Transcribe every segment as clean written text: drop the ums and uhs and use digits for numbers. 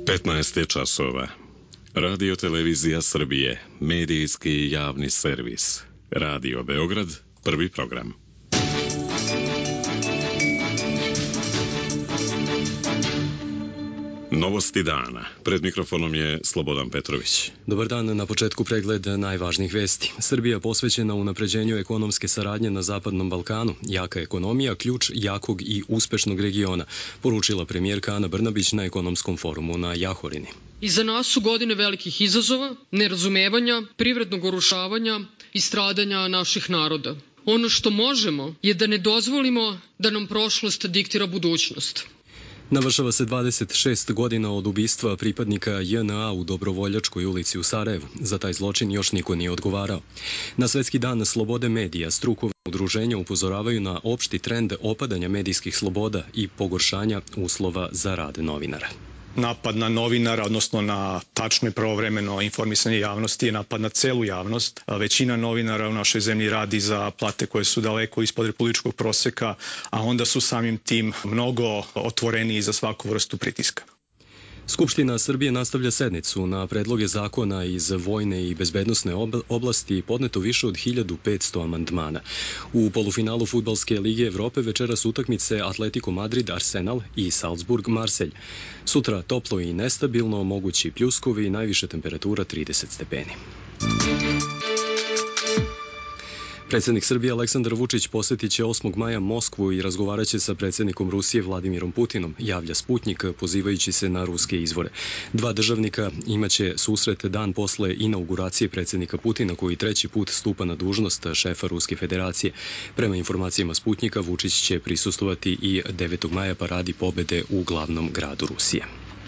15 je časova. Radio Televizija Srbije, medijski javni servis. Radio Beograd, prvi program. Novosti dana. Pred mikrofonom je Slobodan Petrović. Dobar dan, na početku pregled najvažnijih vesti. Srbija posvećena unapređenju ekonomske saradnje na Zapadnom Balkanu. Jaka ekonomija, ključ jakog i uspešnog regiona, poručila premijerka Ana Brnabić na ekonomskom forumu na Jahorini. Iza nas su godine velikih izazova, nerazumevanja, privrednog urušavanja i stradanja naših naroda. Ono što možemo je da ne dozvolimo da nam prošlost diktira budućnost. Navršava se 26 godina od ubistva pripadnika JNA u Dobrovoljačkoj ulici u Sarajevu. Za taj zločin još niko nije odgovarao. Na Svetski dan slobode medija strukovna udruženja upozoravaju na opšti trend opadanja medijskih sloboda i pogoršanja uslova za rad novinara. Napad na novinara, odnosno na tačno i pravovremeno informisanje javnosti je napad na celu javnost. Većina novinara u našoj zemlji radi za plate koje su daleko ispod republičkog proseka, a onda su samim tim mnogo otvoreniji za svaku vrstu pritiska. Skupština Srbije nastavlja sednicu. Na predloge zakona iz vojne i bezbednosne oblasti podneto više od 1500 amandmana. U polufinalu Fudbalske lige Evrope večeras utakmice Atletico Madrid, Arsenal i Salzburg, Marselj. Sutra toplo i nestabilno, mogući pljuskovi, najviša temperatura 30 stepeni. Predsjednik Srbije Aleksandar Vučić posjetit će 8. maja Moskvu i razgovarat će sa predsjednikom Rusije Vladimirom Putinom, javlja Sputnjik, pozivajući se na ruske izvore. Dva državnika imaće susret dan posle inauguracije predsjednika Putina, koji treći put stupa na dužnost šefa Ruske federacije. Prema informacijama Sputnjika, Vučić će prisustvovati i 9. maja paradi pobede u glavnom gradu Rusije.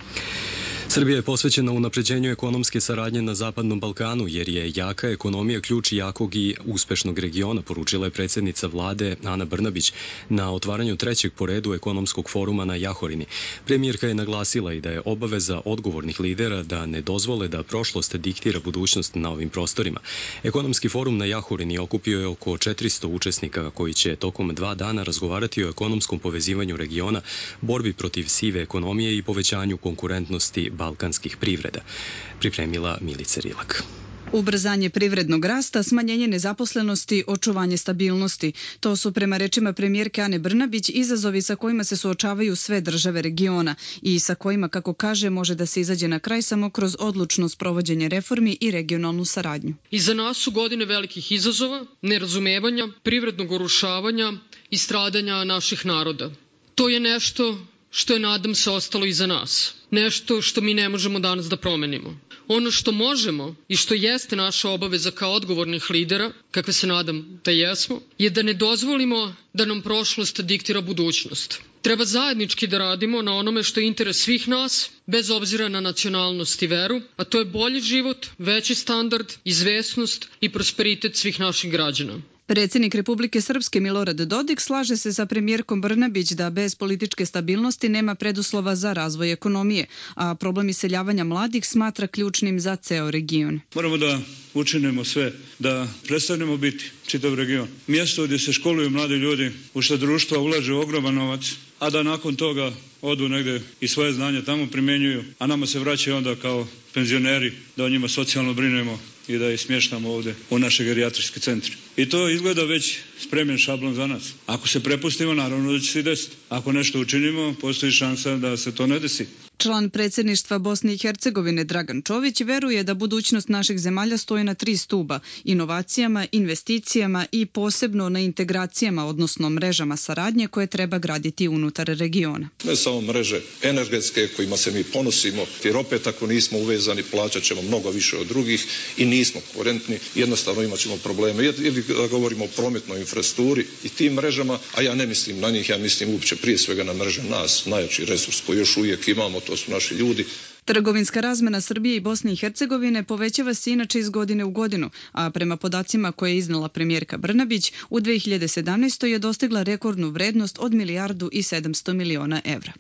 Srbija je posvećena unapređenju ekonomske saradnje na Zapadnom Balkanu, jer je jaka ekonomija ključ jakog i uspešnog regiona, poručila je predsjednica vlade Ana Brnabić na otvaranju trećeg po redu ekonomskog foruma na Jahorini. Premijerka je naglasila i da je obaveza odgovornih lidera da ne dozvole da prošlost diktira budućnost na ovim prostorima. Ekonomski forum na Jahorini okupio je oko 400 učesnika koji će tokom 2 dana razgovarati o ekonomskom povezivanju regiona, borbi protiv sive ekonomije i povećanju konkurentnosti balkanskih privreda, pripremila Milica Rilak. Ubrzanje privrednog rasta, smanjenje nezaposlenosti, očuvanje stabilnosti. To su, prema rečima premijerke Ane Brnabić, izazovi sa kojima se suočavaju sve države regiona i sa kojima, kako kaže, može da se izađe na kraj samo kroz odlučno sprovođenje reformi i regionalnu saradnju. Iza nas su godine velikih izazova, nerazumevanja, privrednog urušavanja i stradanja naših naroda. To je nešto što je, nadam se, ostalo iza nas. Nešto što mi ne možemo danas da promenimo. Ono što možemo i što jeste naša obaveza kao odgovornih lidera, kakve se nadam da jesmo, je da ne dozvolimo da nam prošlost diktira budućnost. Treba zajednički da radimo na onome što je interes svih nas, bez obzira na nacionalnost i veru, a to je bolji život, veći standard, izvesnost i prosperitet svih naših građana. Predsjednik Republike Srpske Milorad Dodik slaže se sa premijerkom Brnabić da bez političke stabilnosti nema preduslova za razvoj ekonomije, a problem iseljavanja mladih smatra ključnim za ceo region. Moramo da učinimo sve da prestanemo biti čitav region. Mjesto gdje se školuju mladi ljudi, u što društva ulaže ogroman novac, a da nakon toga odu negdje i svoje znanje tamo primjenjuju, a nama se vraćaju onda kao penzioneri da o njima socijalno brinemo i da ih smještamo ovdje u naše gerijatrijske centre. I to izgleda već spremljen šablon za nas. Ako se prepustimo, naravno da će se desiti. Ako nešto učinimo, postoji šansa da se to ne desi. Član predsjedništva Bosne i Hercegovine Dragan Čović veruje da budućnost naših zemalja stoji na 3 stuba: inovacijama, investicijama i posebno na integracijama, odnosno mrežama saradnje koje treba graditi unutar regiona. Ne samo mreže energetske kojima se mi ponosimo, jer opet ako nismo uvezani plaćat ćemo mnogo više od drugih i nismo konkurentni, jednostavno imat ćemo probleme. Ili da govorimo o prometnoj infrastrukturi i tim mrežama, a ja ne mislim na njih, ja mislim uopće prije svega na mreže nas, najjači resurs koji još uvijek imamo, to su naši ljudi. Trgovinska razmena Srbije i Bosne i Hercegovine povećava se inače iz godine u godinu, a prema podacima koje je iznala premijerka Brnabić, u 2017. je dostigla rekordnu vrednost od 1,7 milijardi evra.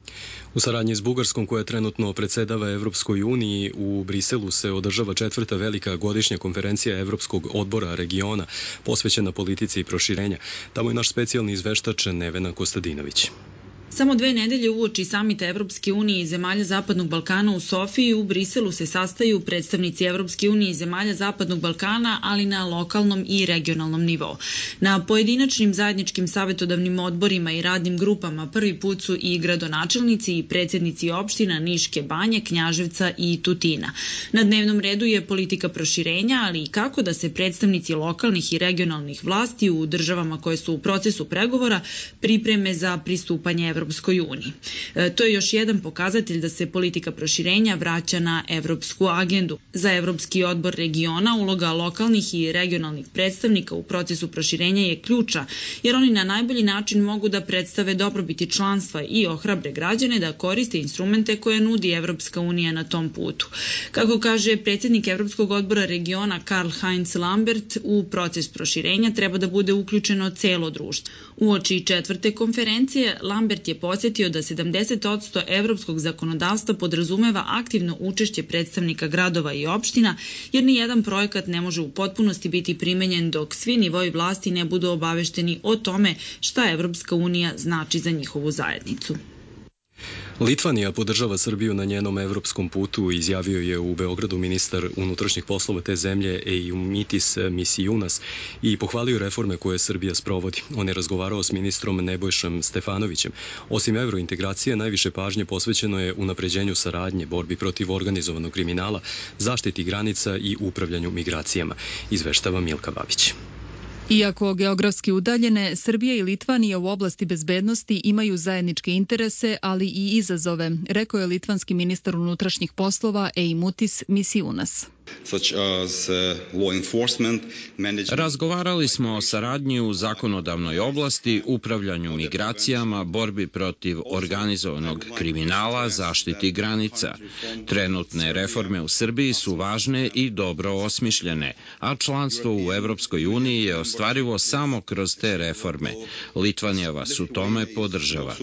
U saradnji s Bugarskom, koja trenutno predsjedava Evropskoj uniji, u Briselu se održava 4. velika godišnja konferencija Evropskog odbora regiona posvećena politici i proširenja. Tamo je naš specijalni izveštač Nevena Kostadinović. Samo 2 nedelje uoči samita Evropske unije i zemalja Zapadnog Balkana u Sofiji, u Briselu se sastaju predstavnici Evropske unije i zemalja Zapadnog Balkana, ali na lokalnom i regionalnom nivou. Na pojedinačnim zajedničkim savjetodavnim odborima i radnim grupama prvi put su i gradonačelnici i predsjednici opština Niške Banje, Knjaževca i Tutina. Na dnevnom redu je politika proširenja, ali i kako da se predstavnici lokalnih i regionalnih vlasti u državama koje su u procesu pregovora pripreme za pristupanje Evropskoj uniji. To je još jedan pokazatelj da se politika proširenja vraća na evropsku agendu. Za Evropski odbor regiona uloga lokalnih i regionalnih predstavnika u procesu proširenja je ključa, jer oni na najbolji način mogu da predstave dobrobiti članstva i ohrabre građane da koriste instrumente koje nudi Evropska unija na tom putu. Kako kaže predsjednik Evropskog odbora regiona Karl-Heinz Lambert, u proces proširenja treba da bude uključeno celo društvo. Uoči 4. konferencije, Lambert je podsjetio da 70% evropskog zakonodavstva podrazumeva aktivno učešće predstavnika gradova i opština, jer ni jedan projekat ne može u potpunosti biti primenjen dok svi nivoi vlasti ne budu obavešteni o tome šta Evropska unija znači za njihovu zajednicu. Litvanija podržava Srbiju na njenom evropskom putu, izjavio je u Beogradu ministar unutrašnjih poslova te zemlje Eimutis Misiunas i pohvalio reforme koje Srbija sprovodi. On je razgovarao s ministrom Nebojšom Stefanovićem. Osim evrointegracije, najviše pažnje posvećeno je unapređenju saradnje, borbi protiv organizovanog kriminala, zaštiti granica i upravljanju migracijama, izveštava Milka Babić. Iako geografski udaljene, Srbija i Litvanija u oblasti bezbednosti imaju zajedničke interese, ali i izazove, rekao je litvanski ministar unutrašnjih poslova Eimutis Misiunas. Razgovarali smo o saradnji u zakonodavnoj oblasti, upravljanju migracijama, borbi protiv organizovanog kriminala, zaštiti granica. Trenutne reforme u Srbiji su važne i dobro osmišljene, a članstvo u Evropskoj uniji je ostvarivo samo kroz te reforme. Litvanija vas u tome podržava.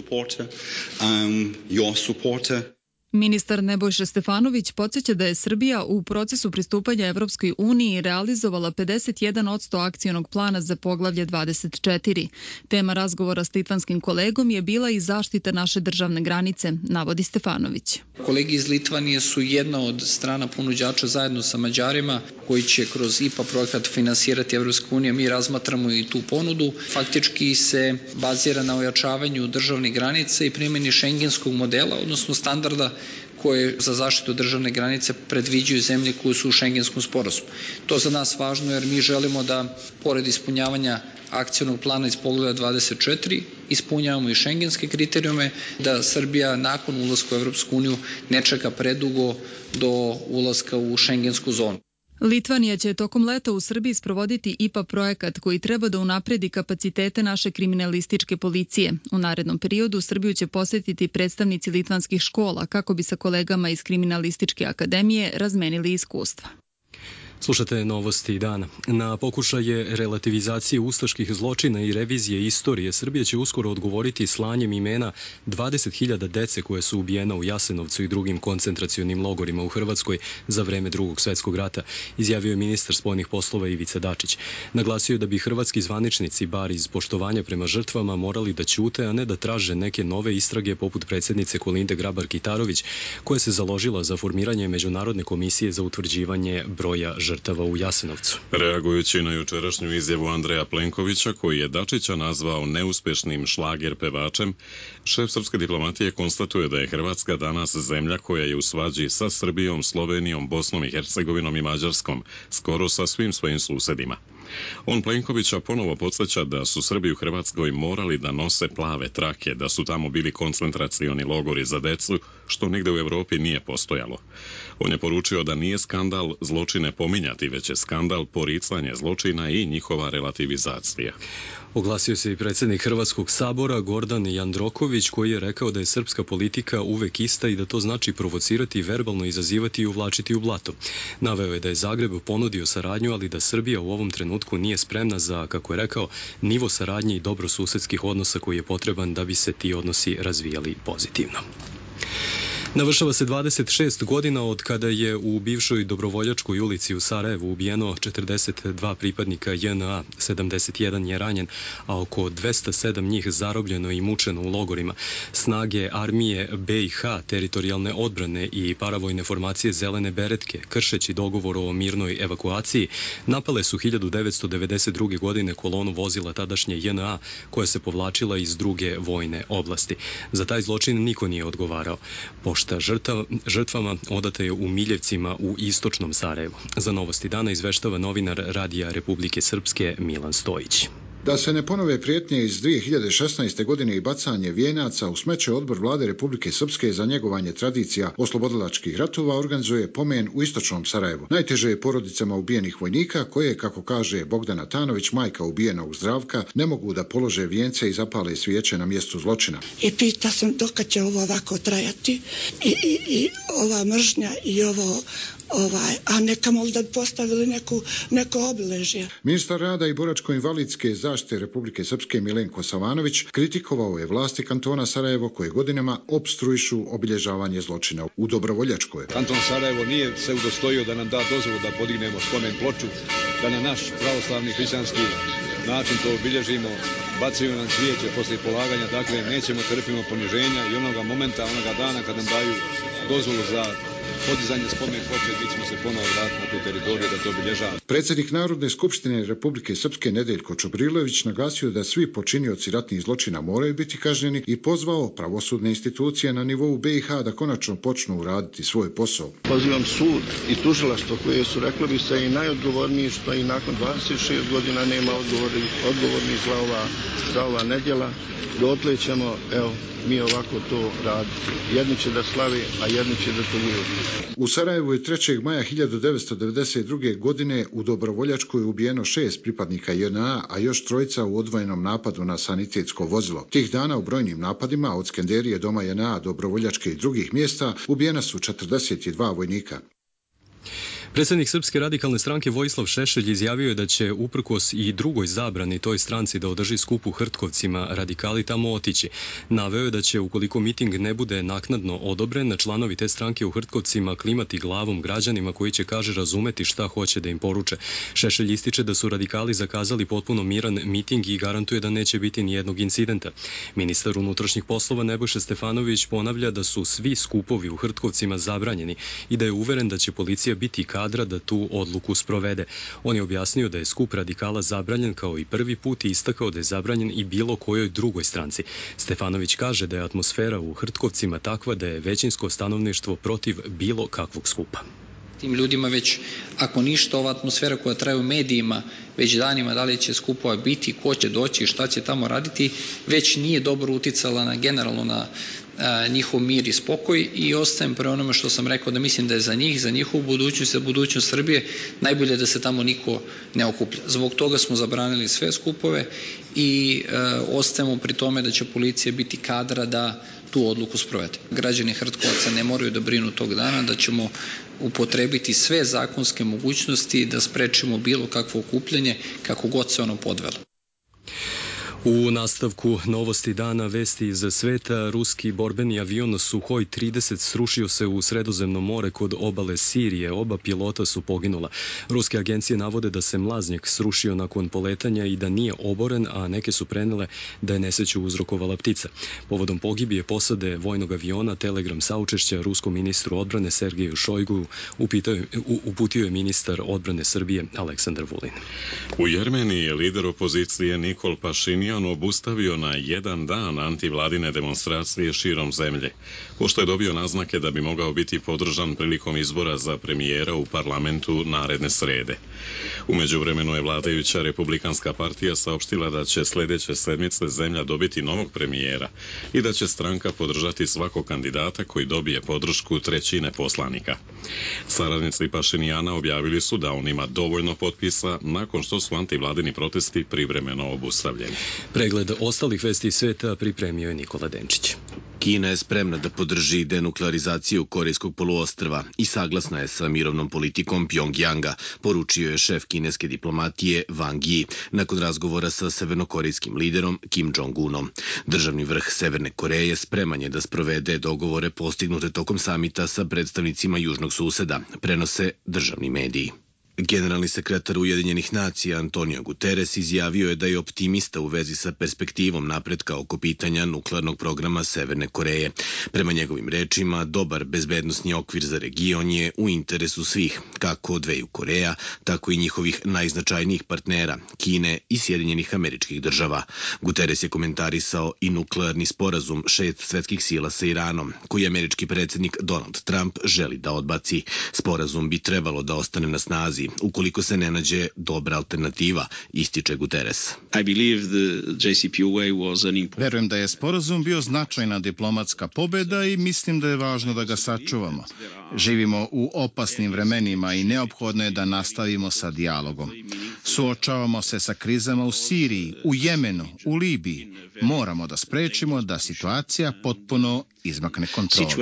Ministar Nebojša Stefanović podsjeća da je Srbija u procesu pristupanja Evropskoj uniji realizovala 51% akcionog plana za poglavlje 24. Tema razgovora s litvanskim kolegom je bila i zaštita naše državne granice, navodi Stefanović. Kolegi iz Litvanije su jedna od strana ponuđača zajedno sa Mađarima koji će kroz IPA projekat finansirati Evropska unija. Mi razmatramo i tu ponudu. Faktički se bazira na ojačavanju državnih granica i primjeni šengenskog modela, odnosno standarda koje za zaštitu državne granice predviđaju zemlje koje su u šengenskom sporazumu. To za nas važno jer mi želimo da, pored ispunjavanja akcionog plana iz poglavlja 24, ispunjavamo i šengenske kriterijume, da Srbija nakon ulaska u Evropsku uniju ne čeka predugo do ulaska u šengensku zonu. Litvanija će tokom leta u Srbiji sprovoditi IPA projekat koji treba da unapredi kapacitete naše kriminalističke policije. U narednom periodu Srbiju će posjetiti predstavnici litvanskih škola kako bi sa kolegama iz kriminalističke akademije razmenili iskustva. Slušate novosti dana. Na pokušaje relativizacije ustaških zločina i revizije istorije, Srbija će uskoro odgovoriti slanjem imena 20.000 dece koje su ubijena u Jasenovcu i drugim koncentracionim logorima u Hrvatskoj za vreme Drugog svjetskog rata, izjavio je ministar spoljnih poslova Ivica Dačić. Naglasio je da bi hrvatski zvaničnici, bar iz poštovanja prema žrtvama, morali da ćute, a ne da traže neke nove istrage poput predsjednice Kolinde Grabar-Kitarović, koja se založila za formiranje Međunarodne komisije za utvrđivanje broja žrtava u Jasenovcu. Reagujući na jučerašnju izjavu Andreja Plenkovića, koji je Dačića nazvao neuspešnim šlager pevačem, šef srpske diplomatije konstatuje da je Hrvatska danas zemlja koja je u svađi sa Srbijom, Slovenijom, Bosnom i Hercegovinom i Mađarskom, skoro sa svim svojim susedima. On Plenkovića ponovo podsjeća da su Srbi u Hrvatskoj morali da nose plave trake, da su tamo bili koncentracioni logori za decu, što nigde u Evropi nije postojalo. On je poručio da nije skandal zločine pominjati, već je skandal poricanje zločina i njihova relativizacija. Oglasio se i predsjednik Hrvatskog sabora Gordan Jandroković, koji je rekao da je srpska politika uvek ista i da to znači provocirati, verbalno izazivati i uvlačiti u blato. Naveo je da je Zagreb ponudio saradnju, ali da Srbija u ovom trenutku nije spremna za, kako je rekao, nivo saradnje i dobrosusedskih odnosa koji je potreban da bi se ti odnosi razvijali pozitivno. Navršava se 26 godina od kada je u bivšoj Dobrovoljačkoj ulici u Sarajevu ubijeno 42 pripadnika JNA, 71 je ranjen, a oko 207 njih zarobljeno i mučeno u logorima. Snage armije BiH, teritorijalne odbrane i paravojne formacije Zelene beretke, kršeći dogovor o mirnoj evakuaciji, napale su 1992. godine kolonu vozila tadašnje JNA koja se povlačila iz druge vojne oblasti. Za taj zločin niko nije odgovarao. Pošta žrtvama odata je u Miljevcima u istočnom Sarajevu. Za Novosti dana izveštava novinar Radija Republike Srpske Milan Stojić. Da se ne ponove prijetnje iz 2016. godine i bacanje vijenaca, u smeće Odbor Vlade Republike Srpske za njegovanje tradicija oslobodilačkih ratova organizuje pomen u istočnom Sarajevu. Najteže je porodicama ubijenih vojnika koje, kako kaže Bogdana Tanović, majka ubijenog Zdravka, ne mogu da polože vijence i zapale svijeće na mjestu zločina. I pita sam dokad će ovo ovako trajati i ova mržnja i ovo a nekamo li da postavili neko obilježje. Ministar rada i boračko-invalidske zaštite Republike Srpske Milenko Savanović kritikovao je vlasti kantona Sarajevo koje godinama opstruišu obilježavanje zločina u Dobrovoljačkoj. Kanton Sarajevo nije se udostojio da nam da dozvolu da podignemo spomen ploču, da na naš pravoslavni hrišćanski način to obilježimo, bacaju nam cvijeće poslije polaganja, dakle nećemo trpimo poniženja i onoga momenta, onoga dana kad nam daju dozvolu za podizanje spomen ploče, mi ćemo se ponovo vratiti na tu teritoriju da to obilježava. Predsjednik Narodne skupštine Republike Srpske Nedeljko Čobrilović naglasio da svi počinioci ratnih zločina moraju biti kažnjeni i pozvao pravosudne institucije na nivou BiH da konačno počnu raditi svoj posao. Pozivam sud i tužilaštvo koje su, reklo bi se, i najodgovorniji što i nakon 26 godina nema odgovornih za ova nedjela. Dotle ćemo, mi ovako to raditi. Jedni će da slavi, a jedni će da tuguju. U Sarajevu je 3. maja 1992. godine u Dobrovoljačkoj ubijeno 6 pripadnika JNA, a još 3 u odvojenom napadu na sanitetsko vozilo. Tih dana u brojnim napadima od Skenderije, Doma JNA, Dobrovoljačke i drugih mjesta ubijena su 42 vojnika. Predsjednik Srpske radikalne stranke Vojislav Šešelj izjavio je da će uprkos i drugoj zabrani toj stranci da održi skup u Hrtkovcima radikali tamo otići. Naveo je da će, ukoliko miting ne bude naknadno odobren, članovi te stranke u Hrtkovcima klimati glavom građanima koji će, kaže, razumeti šta hoće da im poruče. Šešelj ističe da su radikali zakazali potpuno miran miting i garantuje da neće biti ni jednog incidenta. Ministar unutrašnjih poslova Nebojša Stefanović ponavlja da su svi skupovi u Hrtkovcima zabranjeni i da je uveren da će policija biti kadra da tu odluku sprovede. On je objasnio da je skup radikala zabranjen kao i prvi put i istakao da je zabranjen i bilo kojoj drugoj stranci. Stefanović kaže da je atmosfera u Hrtkovcima takva da je većinsko stanovništvo protiv bilo kakvog skupa. Tim ljudima već, ako ništa, ova atmosfera koja traje u medijima već danima, da li će skupova biti, ko će doći, šta će tamo raditi, već nije dobro uticala generalno na njihov mir i spokoj i ostajem pre onome što sam rekao da mislim da je za njih, za njihovu budućnost, za budućnost Srbije najbolje da se tamo niko ne okuplja. Zbog toga smo zabranili sve skupove i ostajemo pri tome da će policija biti kadra da tu odluku sprovede. Građani Hrtkovaca ne moraju da brinu tog dana, da ćemo upotrebiti sve zakonske mogućnosti da sprečimo bilo kakvo okupljanje kako god se ono podvelo. U nastavku Novosti dana, vesti iz sveta, ruski borbeni avion Suhoj 30 srušio se u Sredozemno more kod obale Sirije. Oba pilota su poginula. Ruske agencije navode da se mlaznjak srušio nakon poletanja i da nije oboren, a neke su prenele da je nesreću uzrokovala ptica. Povodom pogibije posade vojnog aviona telegram saučešća ruskom ministru odbrane Sergeju Šojgu uputio je ministar odbrane Srbije Aleksandar Vulin. U Jermeniji je lider opozicije Nikol Pašinjan obustavio na jedan dan antivladine demonstracije širom zemlje, pošto je dobio naznake da bi mogao biti podržan prilikom izbora za premijera u parlamentu naredne srede. U međuvremenu je vladajuća Republikanska partija saopštila da će sljedeće sedmice zemlja dobiti novog premijera i da će stranka podržati svakog kandidata koji dobije podršku 1/3 poslanika. Saradnici Pašinjana objavili su da on ima dovoljno potpisa nakon što su antivladini protesti privremeno obustavljeni. Pregled ostalih vesti sveta pripremio je Nikola Denčić. Kina je spremna da podrži denuklearizaciju Korejskog poluostrva i saglasna je sa mirovnom politikom Pjongjanga, poručio je šef kineske diplomatije Wang Yi nakon razgovora sa severnokorejskim liderom Kim Jong-unom. Državni vrh Severne Koreje spreman je da sprovede dogovore postignute tokom samita sa predstavnicima južnog suseda, prenose državni mediji. Generalni sekretar Ujedinjenih nacija Antonio Guterres izjavio je da je optimista u vezi sa perspektivom napretka oko pitanja nuklearnog programa Severne Koreje. Prema njegovim rečima, dobar bezbednosni okvir za region je u interesu svih, kako dveju Koreja, tako i njihovih najznačajnijih partnera, Kine i Sjedinjenih Američkih Država. Guterres je komentarisao i nuklearni sporazum 6 svetskih sila sa Iranom, koji američki predsjednik Donald Trump želi da odbaci. Sporazum bi trebalo da ostane na snazi ukoliko se ne nađe dobra alternativa, ističe Guterres. Verujem da je sporazum bio značajna diplomatska pobeda i mislim da je važno da ga sačuvamo. Živimo u opasnim vremenima i neophodno je da nastavimo sa dijalogom. Suočavamo se sa krizama u Siriji, u Jemenu, u Libiji. Moramo da sprečimo da situacija potpuno izmakne kontroli.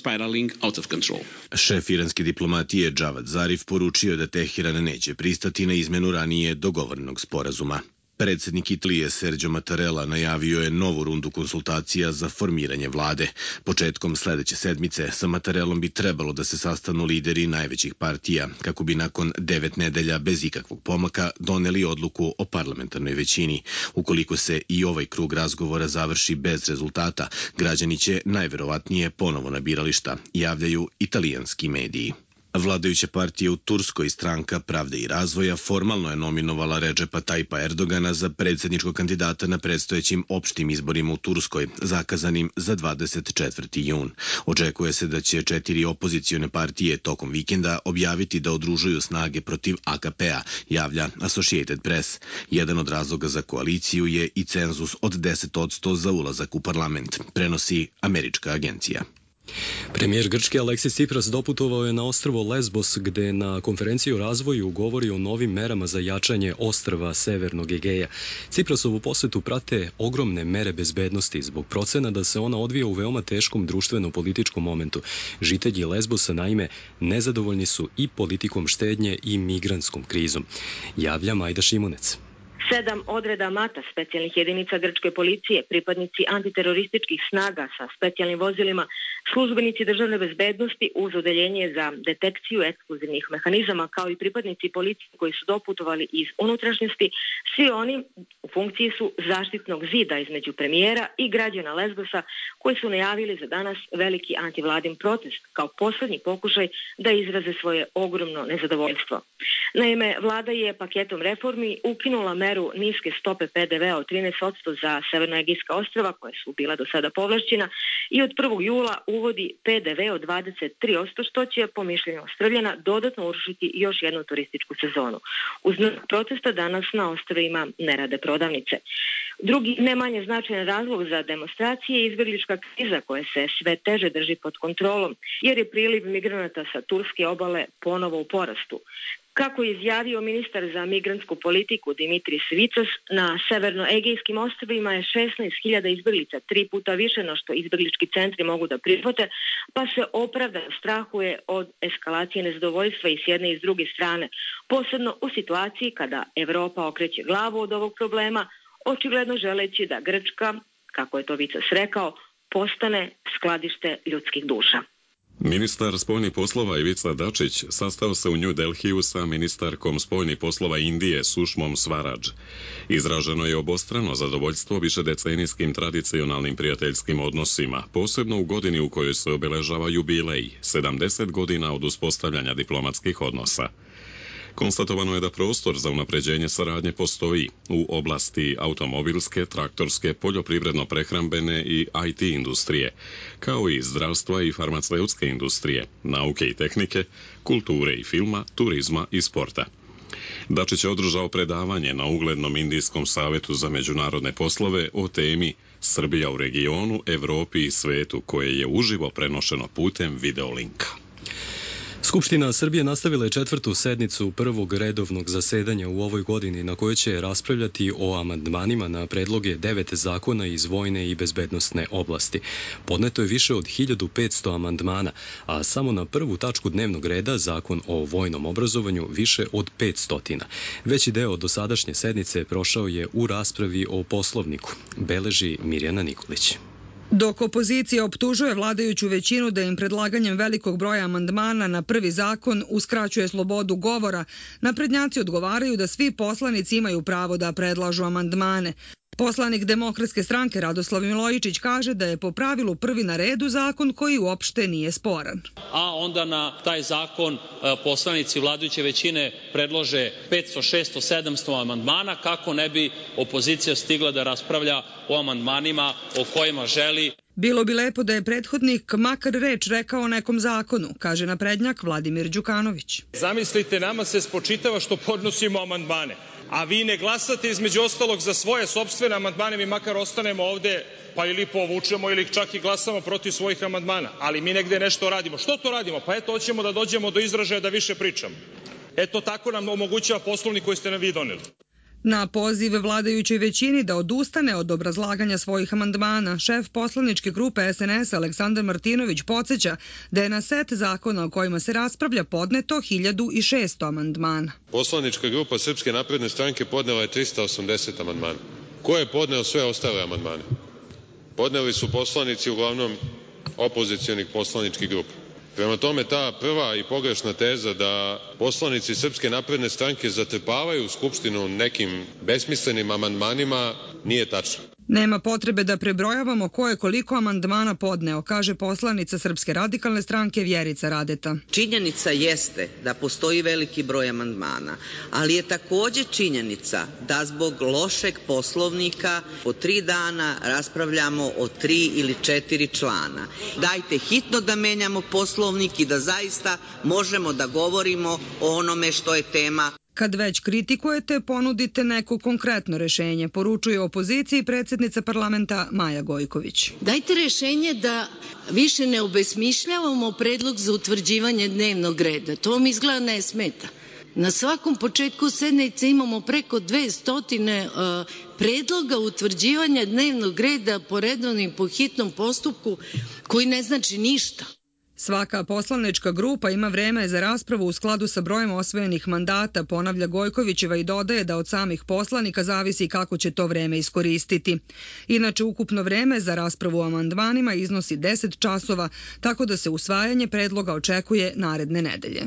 Šef iranske diplomatije Javad Zarif poručio da Teheran neće pristati na izmenu ranije dogovorenog sporazuma. Predsjednik Italije Sergio Mattarella najavio je novu rundu konsultacija za formiranje vlade. Početkom sledeće sedmice sa Mattarellom bi trebalo da se sastanu lideri najvećih partija, kako bi nakon 9 nedelja bez ikakvog pomaka doneli odluku o parlamentarnoj većini. Ukoliko se i ovaj krug razgovora završi bez rezultata, građani će najverovatnije ponovo na birališta, javljaju italijanski mediji. Vladajuća partija u Turskoj, Stranka pravde i razvoja, formalno je nominovala Redžepa Tajpa Erdogana za predsjedničkog kandidata na predstojećim opštim izborima u Turskoj, zakazanim za 24. jun. Očekuje se da će 4 opozicione partije tokom vikenda objaviti da udružuju snage protiv AKP-a, javlja Associated Press. Jedan od razloga za koaliciju je i cenzus od 10% za ulazak u parlament, prenosi američka agencija. Premijer Grčke Aleksis Tsipras doputovao je na ostrvo Lesbos, gde na konferenciji o razvoju govori o novim merama za jačanje ostrva Severnog Egeja. Tsiprasovu posetu prate ogromne mere bezbednosti zbog procena da se ona odvija u veoma teškom društveno-političkom momentu. Žitelji Lesbosa, naime, nezadovoljni su i politikom štednje i migrantskom krizom. Javlja Majda Šimunec. 7 odreda MATA specijalnih jedinica grčke policije, pripadnici antiterorističkih snaga sa specijalnim vozilima, službenici državne bezbednosti uz odeljenje za detekciju eksplozivnih mehanizama, kao i pripadnici policije koji su doputovali iz unutrašnjosti, svi oni u funkciji su zaštitnog zida između premijera i građana Lesbosa koji su najavili za danas veliki antivladin protest kao poslednji pokušaj da izraze svoje ogromno nezadovoljstvo. Naime, vlada je paketom reformi ukinula meru niske stope PDV-a od 13% za severnoegejska ostrva koja su bila do sada povlašćena i od 1. jula uvodi PDV od 23%, što će po mišljenju Ostrvljana dodatno urušiti još jednu turističku sezonu. Uz protesta danas na ostrvima ne rade prodavnice. Drugi, ne manje značajan razlog za demonstracije je izbjeglička kriza koja se sve teže drži pod kontrolom, jer je priliv migranata sa turske obale ponovo u porastu. Kako je izjavio ministar za migrantsku politiku Dimitris Vicos, na severnoegejskim ostrvima je 16.000 izbjeglica, 3 puta više no što izbjeglički centri mogu da prihvate, pa se opravdano strahuje od eskalacije nezadovoljstva i s jedne i s druge strane, posebno u situaciji kada Evropa okreće glavu od ovog problema, očigledno želeći da Grčka, kako je to Vicos rekao, postane skladište ljudskih duša. Ministar spoljnih poslova Ivica Dačić sastao se u New Delhiju sa ministarkom spoljnih poslova Indije Sušmom Swaraj. Izraženo je obostrano zadovoljstvo višedecenijskim tradicionalnim prijateljskim odnosima, posebno u godini u kojoj se obeležava jubilej, 70 godina od uspostavljanja diplomatskih odnosa. Konstatovano je da prostor za unapređenje saradnje postoji u oblasti automobilske, traktorske, poljoprivredno-prehrambene i IT industrije, kao i zdravstva i farmaceutske industrije, nauke i tehnike, kulture i filma, turizma i sporta. Dačić je održao predavanje na uglednom Indijskom savetu za međunarodne poslove o temi Srbija u regionu, Evropi i svetu, koje je uživo prenošeno putem videolinka. Skupština Srbije nastavila je 4. sednicu prvog redovnog zasedanja u ovoj godini na kojoj će raspravljati o amandmanima na predloge 9 zakona iz vojne i bezbednosne oblasti. Podneto je više od 1500 amandmana, a samo na prvu tačku dnevnog reda, zakon o vojnom obrazovanju, više od 500. Veći deo dosadašnje sednice prošao je u raspravi o Poslovniku, beleži Mirjana Nikolić. Dok opozicija optužuje vladajuću većinu da im predlaganjem velikog broja amandmana na prvi zakon uskraćuje slobodu govora, naprednjaci odgovaraju da svi poslanici imaju pravo da predlažu amandmane. Poslanik Demokratske stranke Radoslav Milojičić kaže da je po pravilu prvi na redu zakon koji uopšte nije sporan. A onda na taj zakon poslanici vladajuće većine predlože 500, 600, 700 amandmana kako ne bi opozicija stigla da raspravlja o amandmanima o kojima želi. Bilo bi lepo da je prethodnik makar reč rekao o nekom zakonu, kaže naprednjak Vladimir Đukanović. Zamislite, nama se spočitava što podnosimo amandmane, a vi ne glasate između ostalog za svoje sopstvene amandmane, mi makar ostanemo ovde pa ili povučemo ili čak i glasamo protiv svojih amandmana, ali mi negde nešto radimo. Što to radimo? Pa eto, hoćemo da dođemo do izražaja da više pričamo. Eto, tako nam omogućava Poslovnik koji ste nam vi doneli. Na poziv vladajućoj većini da odustane od obrazlaganja svojih amandmana, šef poslaničke grupe SNS Aleksandar Martinović podsjeća da je na set zakona o kojima se raspravlja podneto 1600 amandmana. Poslanička grupa Srpske napredne stranke podnela je 380 amandmana. Ko je podneo sve ostale amandmane? Podneli su poslanici uglavnom opozicionih poslaničkih grupa. Prema tome, ta prva i pogrešna teza da poslanici Srpske napredne stranke zatrpavaju Skupštinu nekim besmislenim amandmanima nije tačna. Nema potrebe da prebrojavamo ko je koliko amandmana podneo, kaže poslanica Srpske radikalne stranke Vjerica Radeta. Činjenica jeste da postoji veliki broj amandmana, ali je takođe činjenica da zbog lošeg Poslovnika po 3 dana raspravljamo o 3 ili 4 člana. Dajte hitno da menjamo Poslovnik i da zaista možemo da govorimo o onome što je tema. Kad već kritikujete, ponudite neko konkretno rešenje, poručuje opoziciji predsjednica parlamenta Maja Gojković. Dajte rešenje da više ne obesmišljavamo predlog za utvrđivanje dnevnog reda. To vam izgleda ne smeta. Na svakom početku sednice imamo preko 200 predloga utvrđivanja dnevnog reda po redovnom i po hitnom postupku koji ne znači ništa. Svaka poslanička grupa ima vreme za raspravu u skladu sa brojem osvojenih mandata, ponavlja Gojkovićeva i dodaje da od samih poslanika zavisi kako će to vreme iskoristiti. Inače, ukupno vreme za raspravu o amandmanima iznosi 10 časova, tako da se usvajanje predloga očekuje naredne nedelje.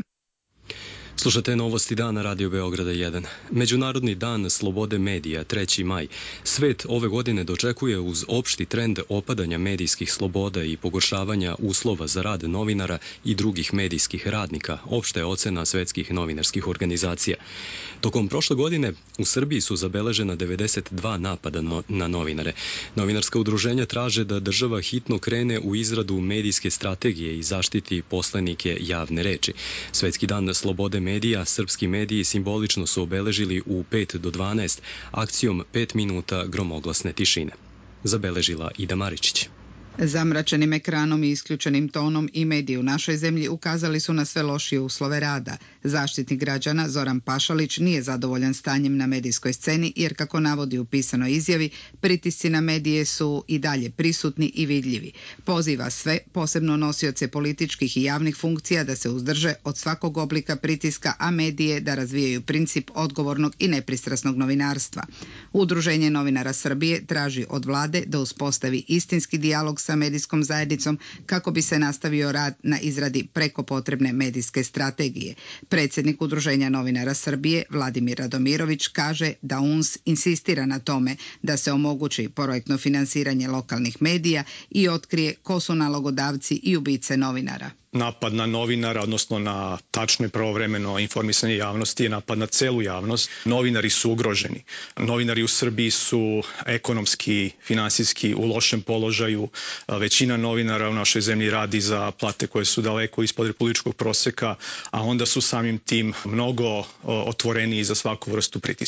Slušate novosti dana Radio Beograda 1. Međunarodni dan slobode medija, 3. maj. Svet ove godine dočekuje uz opšti trend opadanja medijskih sloboda i pogoršavanja uslova za rad novinara i drugih medijskih radnika, opšta je ocena svetskih novinarskih organizacija. Tokom prošle godine u Srbiji su zabeležena 92 napada na novinare. Novinarska udruženja traže da država hitno krene u izradu medijske strategije i zaštiti poslanike javne reči. Svetski dan slobode medija, srpski mediji simbolično su obeležili u 5 do 12 akcijom 5 minuta gromoglasne tišine. Zabeležila Ida Maričić. Zamračenim ekranom i isključenim tonom i mediji u našoj zemlji ukazali su na sve lošije uslove rada. Zaštitnik građana Zoran Pašalić nije zadovoljan stanjem na medijskoj sceni jer, kako navodi u pisanoj izjavi, pritisci na medije su i dalje prisutni i vidljivi. Poziva sve, posebno nosioce političkih i javnih funkcija, da se uzdrže od svakog oblika pritiska, a medije da razvijaju princip odgovornog i nepristrasnog novinarstva. Udruženje novinara Srbije traži od vlade da uspostavi istinski dijalog sa medijskom zajednicom kako bi se nastavio rad na izradi preko potrebne medijske strategije. Predsjednik Udruženja novinara Srbije Vladimir Radomirović kaže da UNS insistira na tome da se omogući projektno finansiranje lokalnih medija i otkrije ko su nalogodavci i ubice novinara. Napad na novinara, odnosno na tačno i pravovremeno informisanje javnosti, je napad na celu javnost. Novinari su ugroženi. Novinari u Srbiji su ekonomski, finansijski u lošem položaju. Većina novinara u našoj zemlji radi za plate koje su daleko ispod republičkog proseka, a onda su samim tim mnogo otvoreniji za svaku vrstu pritiska.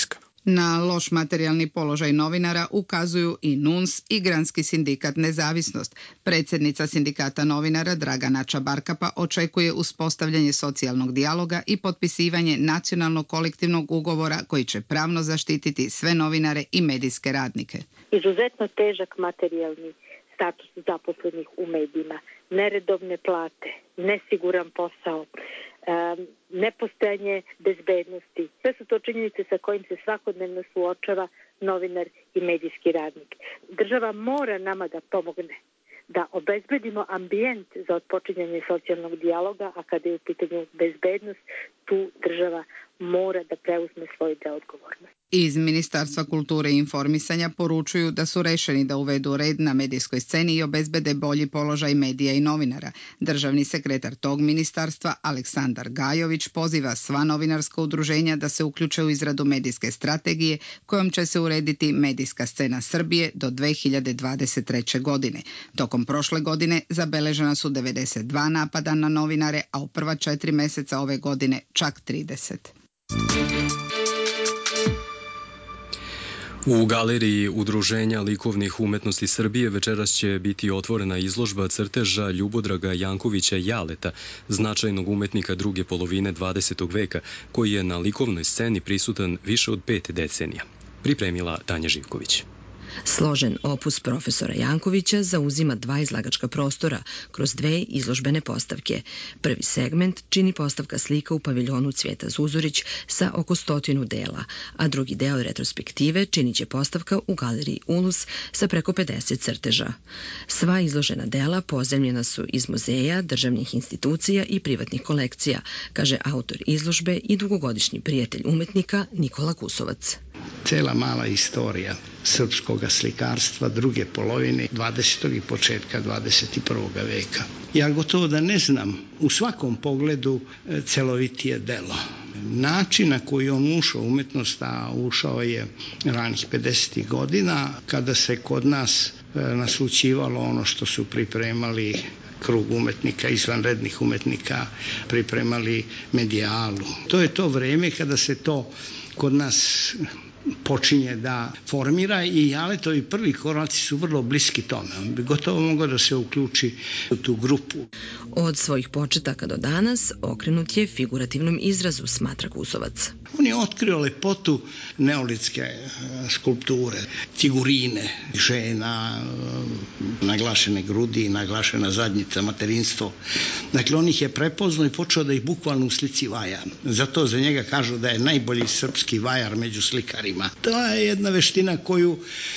Na loš materijalni položaj novinara ukazuju i NUNS i Granski sindikat Nezavisnost. Predsjednica sindikata novinara Dragana Čabarkapa očekuje uspostavljanje socijalnog dijaloga i potpisivanje nacionalnog kolektivnog ugovora koji će pravno zaštititi sve novinare i medijske radnike. Izuzetno težak materijalni status zaposlenih u medijima, neredovne plate, nesiguran posao, nepostojanje bezbednosti. Sve su to činjenice sa kojim se svakodnevno suočava novinar i medijski radnik. Država mora nama da pomogne da obezbedimo ambijent za otpočinjanje socijalnog dijaloga, a kada je u pitanju bezbednost, tu država mora da preuzme svoj deo odgovornosti. Iz Ministarstva kulture i informisanja poručuju da su rešeni da uvedu red na medijskoj sceni i obezbede bolji položaj medija i novinara. Državni sekretar tog ministarstva, Aleksandar Gajović, poziva sva novinarska udruženja da se uključe u izradu medijske strategije kojom će se urediti medijska scena Srbije do 2023. godine. Tokom prošle godine zabeležena su 92 napada na novinare, a u prva 4 meseca ove godine čak 30. U galeriji Udruženja likovnih umetnosti Srbije večeras će biti otvorena izložba crteža Ljubodraga Jankovića Jaleta, značajnog umetnika druge polovine 20. veka, koji je na likovnoj sceni prisutan više od 5 decenija. Pripremila Tanja Živković. Složen opus profesora Jankovića zauzima 2 izlagačka prostora kroz 2 izložbene postavke. Prvi segment čini postavka slika u paviljonu Cvijeta Zuzorić sa oko 100 dela, a drugi deo retrospektive činit će postavka u galeriji Ulus sa preko 50 crteža. Sva izložena dela pozajmljena su iz muzeja, državnih institucija i privatnih kolekcija, kaže autor izložbe i dugogodišnji prijatelj umetnika Nikola Kusovac. Cela mala istorija srpskog slikarstva druge polovine 20. i početka 21. veka. Ja gotovo da ne znam u svakom pogledu celovitije delo. Način na koji on ušao u umetnost, a ušao je ranih 50. godina, kada se kod nas naslućivalo ono što su pripremali krug umetnika, izvanrednih umetnika, pripremali medijalu. To je to vreme kada se to kod nas počinje da formira i Jaletovi prvi koraci su vrlo bliski tome. On bi gotovo mogao da se uključi u tu grupu. Od svojih početaka do danas okrenut je figurativnom izrazu, smatra Kusovac. On je otkrio lepotu neolitske skulpture, figurine, žena, naglašene grudi, naglašena zadnjica, materinstvo. Dakle, on ih je prepoznao i počeo da ih bukvalno u slici vaja. Zato za njega kažu da je najbolji srpski vajar među slikarima. To je jedna veština koju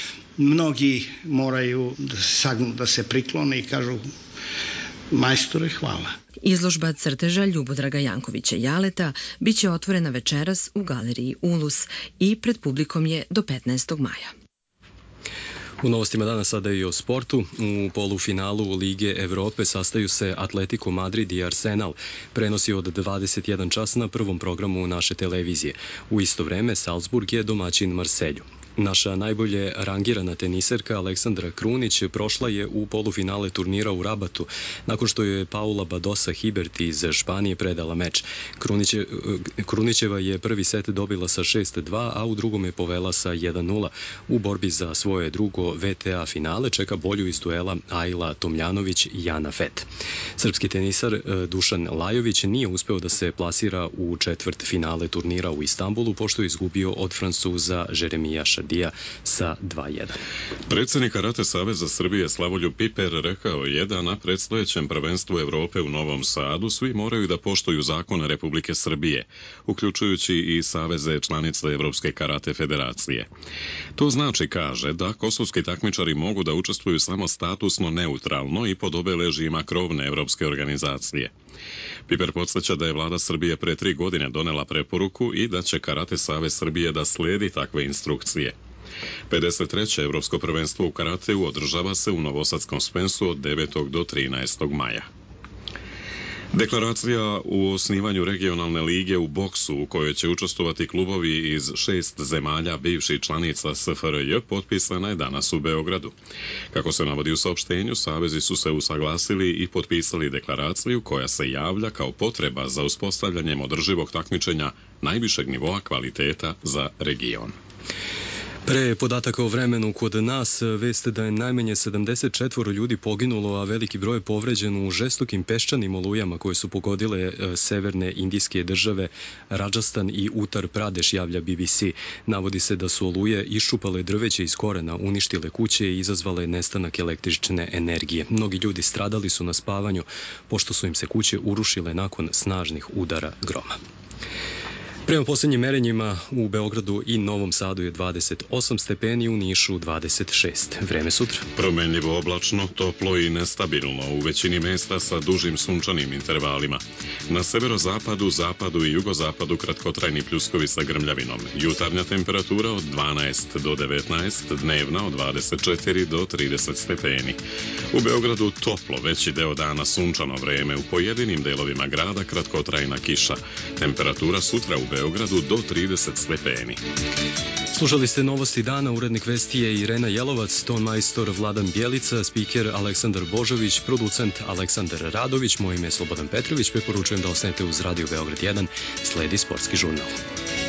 mnogi moraju da sagnu, da se priklone i kažu majstore, hvala. Izložba crteža Ljubodraga Jankovića Jaleta biće otvorena večeras u galeriji Ulus i pred publikom je do 15. maja. U novostima danas sada i o sportu. U polufinalu Lige Evrope sastaju se Atletico Madrid i Arsenal. Prenosi od 21 čas na prvom programu naše televizije. U isto vreme Salzburg je domaćin Marselju. Naša najbolje rangirana teniserka Aleksandra Krunić prošla je u polufinale turnira u Rabatu, nakon što je Paula Badosa Hibert iz Španije predala meč. Krunićeva je prvi set dobila sa 6-2, a u drugom je povela sa 1-0. U borbi za svoje drugo VTA finale čeka bolju iz duela Ajla Tomljanović i Jana Fet. Srpski tenisar Dušan Lajović nije uspeo da se plasira u četvrt finale turnira u Istanbulu, pošto je izgubio od Francuza Jeremija Šardija sa 2-1. Predsjednik Karate Saveza Srbije Slavoljub Piper rekao je da na predstojećem prvenstvu Evrope u Novom Sadu svi moraju da poštuju zakone Republike Srbije, uključujući i saveze članice Evropske karate federacije. To znači, kaže, da kosovski takmičari mogu da učestvuju samo statusno neutralno i pod obeležjima krovne evropske organizacije. Piper podsjeća da je vlada Srbije pre 3 godine donela preporuku i da će Karate Savez Srbije da sledi takve instrukcije. 53. Evropsko prvenstvo u karateu održava se u Novosadskom Spensu od 9. do 13. maja. Deklaracija u osnivanju regionalne lige u boksu u kojoj će učestvovati klubovi iz 6 zemalja bivših članica SFRJ potpisana je danas u Beogradu. Kako se navodi u saopštenju, savezi su se usaglasili i potpisali deklaraciju koja se javlja kao potreba za uspostavljanjem održivog takmičenja najvišeg nivoa kvaliteta za region. Pre podataka o vremenu kod nas, veste da je najmanje 74 ljudi poginulo, a veliki broj je povređen u žestokim peščanim olujama koje su pogodile severne indijske države Rajasthan i Uttar Pradesh, javlja BBC. Navodi se da su oluje iščupale drveće iz korena, uništile kuće i izazvale nestanak električne energije. Mnogi ljudi stradali su na spavanju, pošto su im se kuće urušile nakon snažnih udara groma. Prema posljednjim merenjima u Beogradu i Novom Sadu je 28 stepeni, u Nišu 26. Vreme sutra. Promenljivo oblačno, toplo i nestabilno, u većini mesta sa dužim sunčanim intervalima. Na severozapadu, zapadu i jugozapadu kratkotrajni pljuskovi sa grmljavinom. Jutarnja temperatura od 12 do 19, dnevna od 24 do 30 stepeni. U Beogradu toplo, veći deo dana sunčano vreme, u pojedinim delovima grada kratkotrajna kiša. Temperatura sutra u Beogradu do 30 stepeni. Slušali ste novosti dana, urednik vesti je Irena Jelovac, ton majstor Vladan Bjelica, spiker Aleksandar Božović, producent Aleksandar Radović, moje ime je Slobodan Petrović, preporučujem da ostanete uz Radio Beograd 1, sledi sportski žurnal.